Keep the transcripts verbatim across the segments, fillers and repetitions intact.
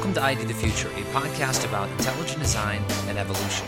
Welcome to I D the Future, a podcast about intelligent design and evolution.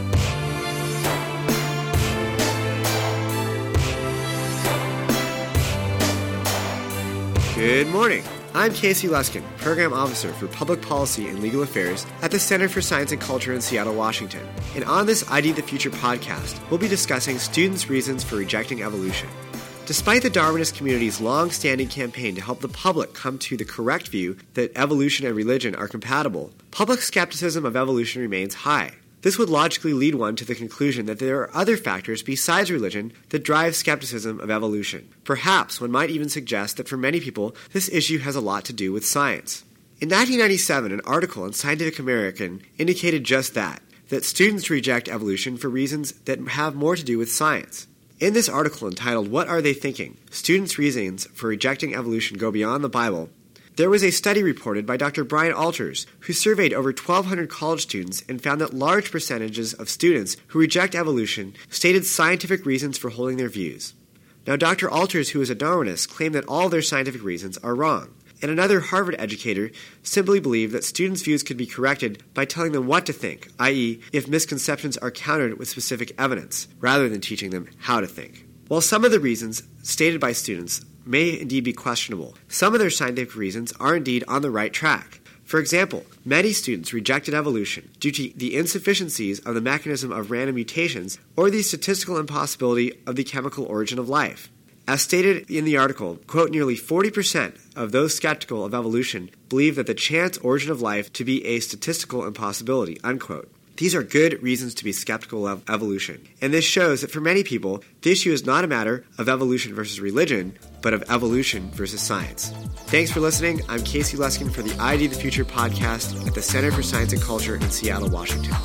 Good morning. I'm Casey Luskin, Program Officer for Public Policy and Legal Affairs at the Center for Science and Culture in Seattle, Washington. And on this I D the Future podcast, we'll be discussing students' reasons for rejecting evolution. Despite the Darwinist community's long-standing campaign to help the public come to the correct view that evolution and religion are compatible, public skepticism of evolution remains high. This would logically lead one to the conclusion that there are other factors besides religion that drive skepticism of evolution. Perhaps one might even suggest that for many people, this issue has a lot to do with science. In nineteen ninety-seven, an article in Scientific American indicated just that, that students reject evolution for reasons that have more to do with science. In this article entitled, "What Are They Thinking? Students' Reasons for Rejecting Evolution Go Beyond the Bible," there was a study reported by Doctor Brian Alters, who surveyed over twelve hundred college students and found that large percentages of students who reject evolution stated scientific reasons for holding their views. Now, Doctor Alters, who is a Darwinist, claimed that all their scientific reasons are wrong, and another Harvard educator simply believed that students' views could be corrected by telling them what to think, that is, if misconceptions are countered with specific evidence, rather than teaching them how to think. While some of the reasons stated by students may indeed be questionable, some of their scientific reasons are indeed on the right track. For example, many students rejected evolution due to the insufficiencies of the mechanism of random mutations or the statistical impossibility of the chemical origin of life. As stated in the article, quote, nearly forty percent of those skeptical of evolution believe that the chance origin of life to be a statistical impossibility, unquote. These are good reasons to be skeptical of evolution, and this shows that for many people, the issue is not a matter of evolution versus religion, but of evolution versus science. Thanks for listening. I'm Casey Luskin for the I D the Future podcast at the Center for Science and Culture in Seattle, Washington.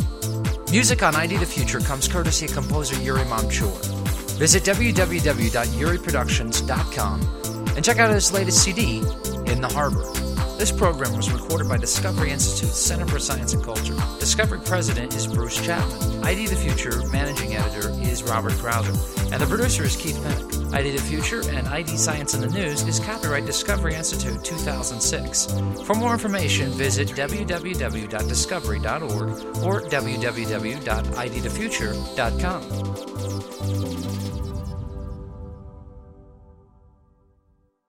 Music on I D the Future comes courtesy of composer Yuri Momchur. Visit w w w dot yuri productions dot com and check out his latest C D, In the Harbor. This program was recorded by Discovery Institute's Center for Science and Culture. Discovery President is Bruce Chapman. I D the Future Managing Editor is Robert Crowther. And the producer is Keith Pennick. I D the Future and I D Science in the News is copyright Discovery Institute two thousand six. For more information, visit w w w dot discovery dot org or w w w dot i d the future dot com.